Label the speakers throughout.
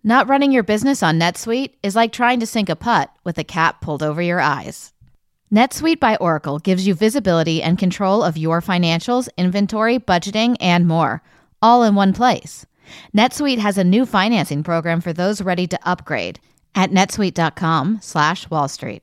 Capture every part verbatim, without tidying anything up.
Speaker 1: Not running your business on NetSuite is like trying to sink a putt with a cap pulled over your eyes. NetSuite by Oracle gives you visibility and control of your financials, inventory, budgeting, and more, all in one place. NetSuite has a new financing program for those ready to upgrade at netsuite.com slash Wall Street.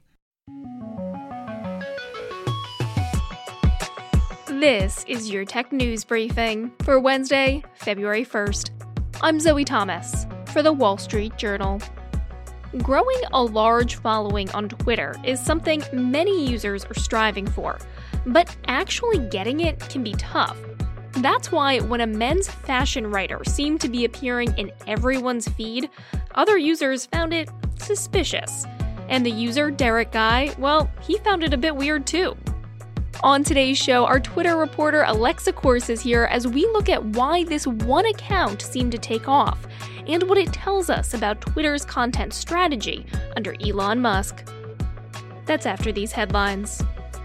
Speaker 2: This is your tech news briefing for Wednesday, February first. I'm Zoe Thomas for The Wall Street Journal. Growing a large following on Twitter is something many users are striving for, but actually getting it can be tough. That's why when a men's fashion writer seemed to be appearing in everyone's feed, other users found it suspicious. And the user, Derek Guy, well, he found it a bit weird too. On today's show, our Twitter reporter Alexa Kors is here as we look at why this one account seemed to take off and what it tells us about Twitter's content strategy under Elon Musk. That's after these headlines.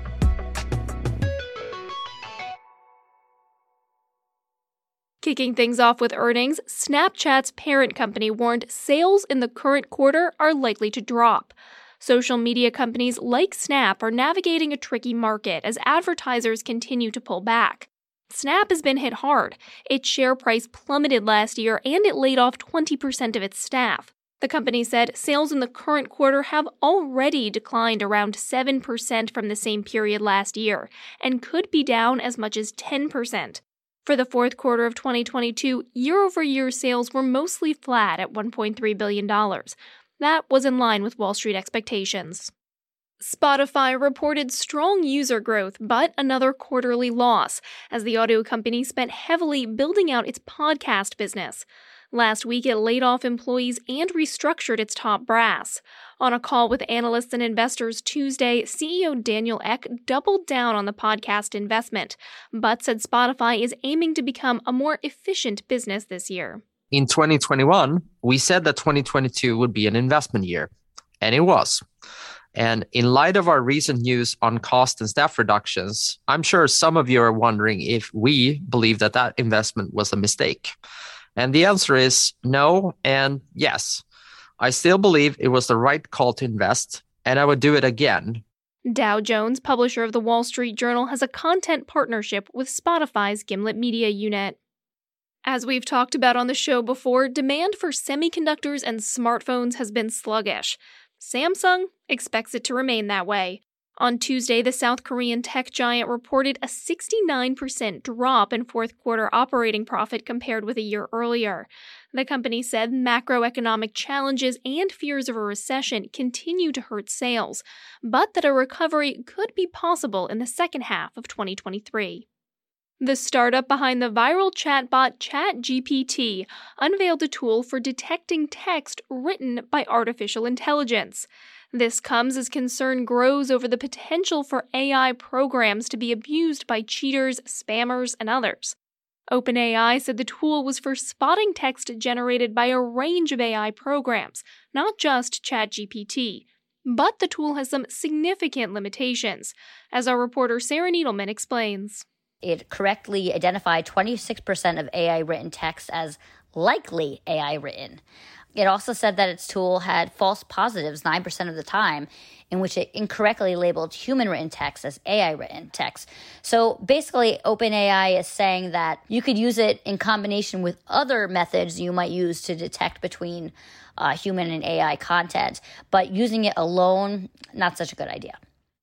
Speaker 2: Kicking things off with earnings, Snapchat's parent company warned sales in the current quarter are likely to drop. Social media companies like Snap are navigating a tricky market as advertisers continue to pull back. Snap has been hit hard. Its share price plummeted last year and it laid off twenty percent of its staff. The company said sales in the current quarter have already declined around seven percent from the same period last year and could be down as much as ten percent. For the fourth quarter of twenty twenty-two, year-over-year sales were mostly flat at one point three billion dollars. That was in line with Wall Street expectations. Spotify reported strong user growth, but another quarterly loss, as the audio company spent heavily building out its podcast business. Last week, it laid off employees and restructured its top brass. On a call with analysts and investors Tuesday, C E O Daniel Ek doubled down on the podcast investment, but said Spotify is aiming to become a more efficient business this year.
Speaker 3: In twenty twenty-one, we said that twenty twenty-two would be an investment year, and it was. And in light of our recent news on cost and staff reductions, I'm sure some of you are wondering if we believe that that investment was a mistake. And the answer is no and yes. I still believe it was the right call to invest, and I would do it again.
Speaker 2: Dow Jones, publisher of The Wall Street Journal, has a content partnership with Spotify's Gimlet Media unit. As we've talked about on the show before, demand for semiconductors and smartphones has been sluggish. Samsung expects it to remain that way. On Tuesday, the South Korean tech giant reported a sixty-nine percent drop in fourth quarter operating profit compared with a year earlier. The company said macroeconomic challenges and fears of a recession continue to hurt sales, but that a recovery could be possible in the second half of twenty twenty-three. The startup behind the viral chatbot ChatGPT unveiled a tool for detecting text written by artificial intelligence. This comes as concern grows over the potential for A I programs to be abused by cheaters, spammers, and others. OpenAI said the tool was for spotting text generated by a range of A I programs, not just ChatGPT. But the tool has some significant limitations, as our reporter Sarah Needleman explains.
Speaker 4: It correctly identified twenty-six percent of A I written text as likely A I written. It also said that its tool had false positives nine percent of the time, in which it incorrectly labeled human written text as A I written text. So basically, OpenAI is saying that you could use it in combination with other methods you might use to detect between uh, human and A I content, but using it alone, not such a good idea.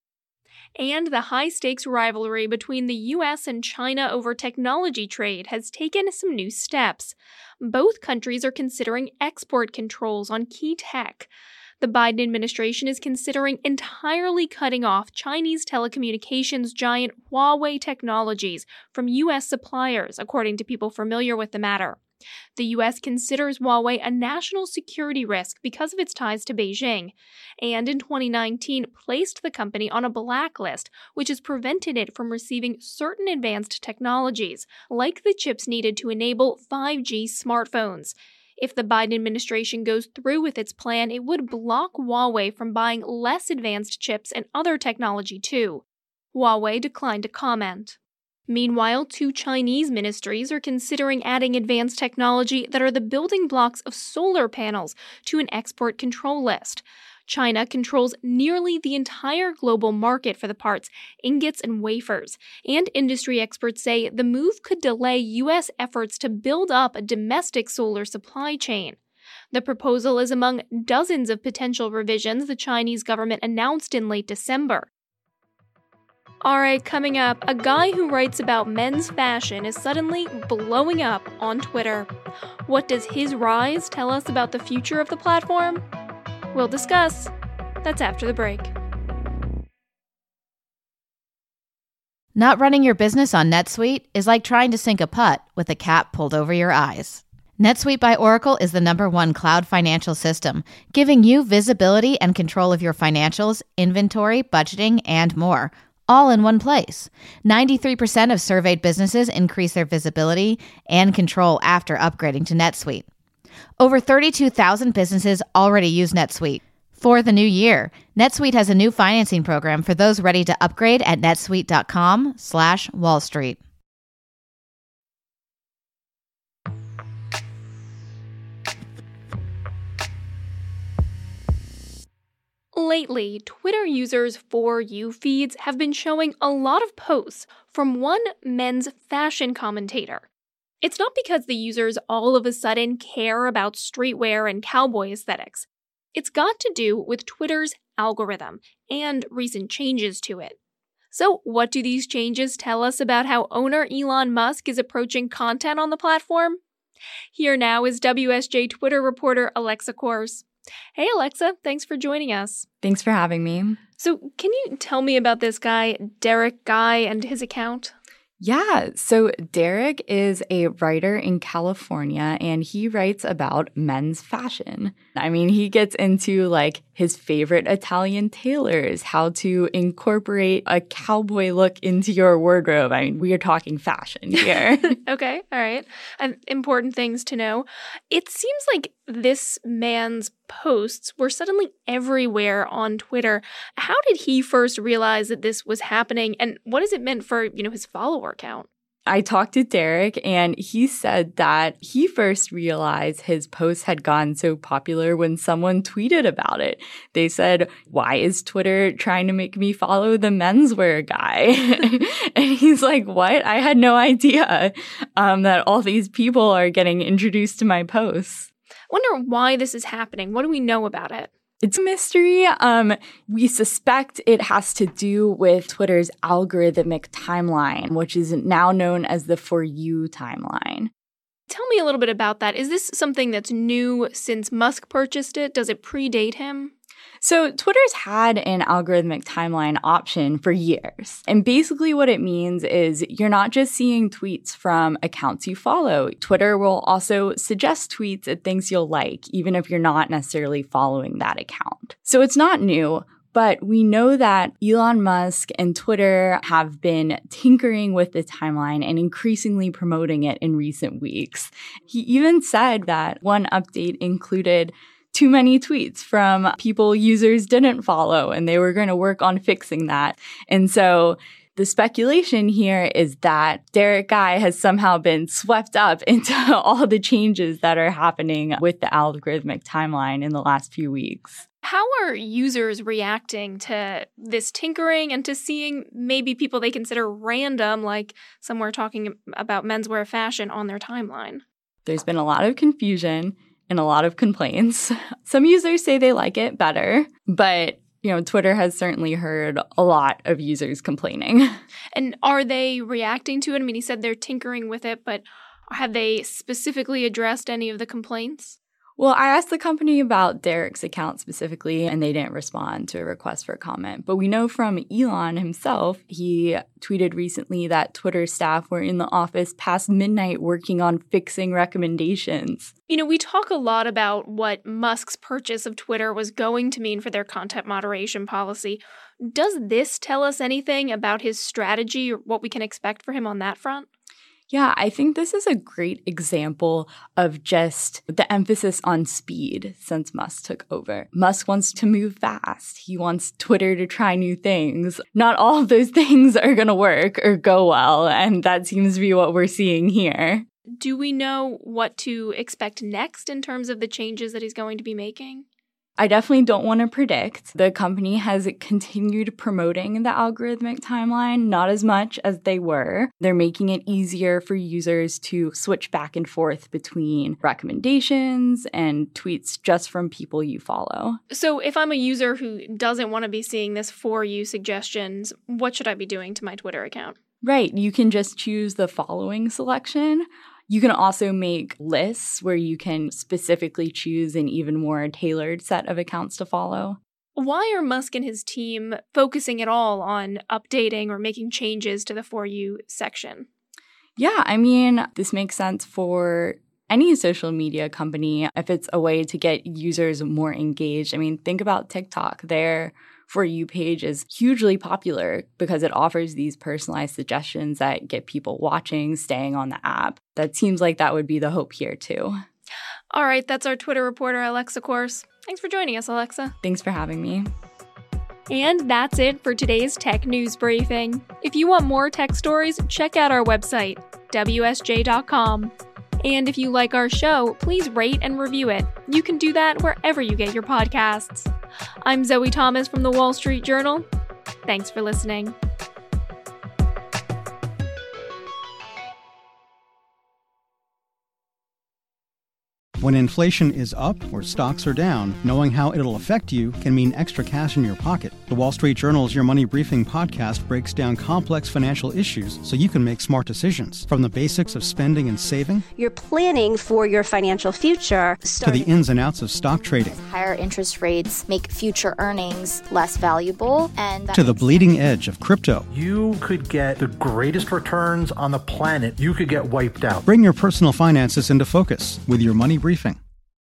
Speaker 2: And the high-stakes rivalry between the U S and China over technology trade has taken some new steps. Both countries are considering export controls on key tech. The Biden administration is considering entirely cutting off Chinese telecommunications giant Huawei Technologies from U S suppliers, according to people familiar with the matter. The U S considers Huawei a national security risk because of its ties to Beijing, and in twenty nineteen placed the company on a blacklist, which has prevented it from receiving certain advanced technologies, like the chips needed to enable five G smartphones. If the Biden administration goes through with its plan, it would block Huawei from buying less advanced chips and other technology too. Huawei declined to comment. Meanwhile, two Chinese ministries are considering adding advanced technology that are the building blocks of solar panels to an export control list. China controls nearly the entire global market for the parts, ingots, and wafers, and industry experts say the move could delay U S efforts to build up a domestic solar supply chain. The proposal is among dozens of potential revisions the Chinese government announced in late December. All right, coming up, a guy who writes about men's fashion is suddenly blowing up on Twitter. What does his rise tell us about the future of the platform? We'll discuss. That's after the break.
Speaker 1: Not running your business on NetSuite is like trying to sink a putt with a cap pulled over your eyes. NetSuite by Oracle is the number one cloud financial system, giving you visibility and control of your financials, inventory, budgeting, and more, all in one place. ninety-three percent of surveyed businesses increase their visibility and control after upgrading to NetSuite. Over thirty-two thousand businesses already use NetSuite. For the new year, NetSuite has a new financing program for those ready to upgrade at netsuite.com slash Wall Street.
Speaker 2: Lately, Twitter users' For You feeds have been showing a lot of posts from one men's fashion commentator. It's not because the users all of a sudden care about streetwear and cowboy aesthetics. It's got to do with Twitter's algorithm and recent changes to it. So, what do these changes tell us about how owner Elon Musk is approaching content on the platform? Here now is W S J Twitter reporter Alexa Kors. Hey Alexa, thanks for joining us.
Speaker 5: Thanks for having me.
Speaker 2: So, can you tell me about this guy, Derek Guy, and his account?
Speaker 5: Yeah, so Derek is a writer in California, and he writes about men's fashion. I mean, he gets into like his favorite Italian tailors, how to incorporate a cowboy look into your wardrobe. I mean, we are talking fashion here.
Speaker 2: Okay, all right. And important things to know. It seems like this man's posts were suddenly everywhere on Twitter. How did he first realize that this was happening, and what has it meant for, you know, his follower count?
Speaker 5: I talked to Derek, and he said that he first realized his posts had gotten so popular when someone tweeted about it. They said, "Why is Twitter trying to make me follow the menswear guy?" And he's like, "What? I had no idea um, that all these people are getting introduced to my posts."
Speaker 2: I wonder why this is happening. What do we know about it?
Speaker 5: It's a mystery. Um, we suspect it has to do with Twitter's algorithmic timeline, which is now known as the For You timeline.
Speaker 2: Tell me a little bit about that. Is this something that's new since Musk purchased it? Does it predate him?
Speaker 5: So Twitter's had an algorithmic timeline option for years. And basically what it means is you're not just seeing tweets from accounts you follow. Twitter will also suggest tweets and things you'll like, even if you're not necessarily following that account. So it's not new. But we know that Elon Musk and Twitter have been tinkering with the timeline and increasingly promoting it in recent weeks. He even said that one update included too many tweets from people users didn't follow, and they were going to work on fixing that. And so the speculation here is that Derek Guy has somehow been swept up into all the changes that are happening with the algorithmic timeline in the last few weeks.
Speaker 2: How are users reacting to this tinkering and to seeing maybe people they consider random, like somewhere talking about menswear fashion, on their timeline?
Speaker 5: There's been a lot of confusion and a lot of complaints. Some users say they like it better, but you know, Twitter has certainly heard a lot of users complaining.
Speaker 2: And are they reacting to it? I mean, he said they're tinkering with it, but have they specifically addressed any of the complaints?
Speaker 5: Well, I asked the company about Derek's account specifically, and they didn't respond to a request for comment. But we know from Elon himself, he tweeted recently that Twitter staff were in the office past midnight working on fixing recommendations.
Speaker 2: You know, we talk a lot about what Musk's purchase of Twitter was going to mean for their content moderation policy. Does this tell us anything about his strategy or what we can expect for him on that front?
Speaker 5: Yeah, I think this is a great example of just the emphasis on speed since Musk took over. Musk wants to move fast. He wants Twitter to try new things. Not all of those things are going to work or go well, and that seems to be what we're seeing here.
Speaker 2: Do we know what to expect next in terms of the changes that he's going to be making?
Speaker 5: I definitely don't want to predict. The company has continued promoting the algorithmic timeline, not as much as they were. They're making it easier for users to switch back and forth between recommendations and tweets just from people you follow.
Speaker 2: So if I'm a user who doesn't want to be seeing this for you suggestions, what should I be doing to my Twitter account?
Speaker 5: Right. You can just choose the following selection. You can also make lists where you can specifically choose an even more tailored set of accounts to follow.
Speaker 2: Why are Musk and his team focusing at all on updating or making changes to the For You section?
Speaker 5: Yeah, I mean, this makes sense for any social media company if it's a way to get users more engaged. I mean, think about TikTok. Their For You page is hugely popular because it offers these personalized suggestions that get people watching, staying on the app. That seems like that would be the hope here, too.
Speaker 2: All right, that's our Twitter reporter, Alexa Course. Thanks for joining us, Alexa.
Speaker 5: Thanks for having me.
Speaker 2: And that's it for today's Tech News Briefing. If you want more tech stories, check out our website, W S J dot com. And if you like our show, please rate and review it. You can do that wherever you get your podcasts. I'm Zoe Thomas from The Wall Street Journal. Thanks for listening.
Speaker 6: When inflation is up or stocks are down, knowing how it'll affect you can mean extra cash in your pocket. The Wall Street Journal's Your Money Briefing podcast breaks down complex financial issues so you can make smart decisions. From the basics of spending and saving,
Speaker 7: you're planning for your financial future,
Speaker 6: to the ins and outs of stock trading.
Speaker 8: Higher interest rates make future earnings less valuable, and
Speaker 6: to the bleeding edge of crypto.
Speaker 9: You could get the greatest returns on the planet. You could get wiped out.
Speaker 6: Bring your personal finances into focus with Your Money Briefing.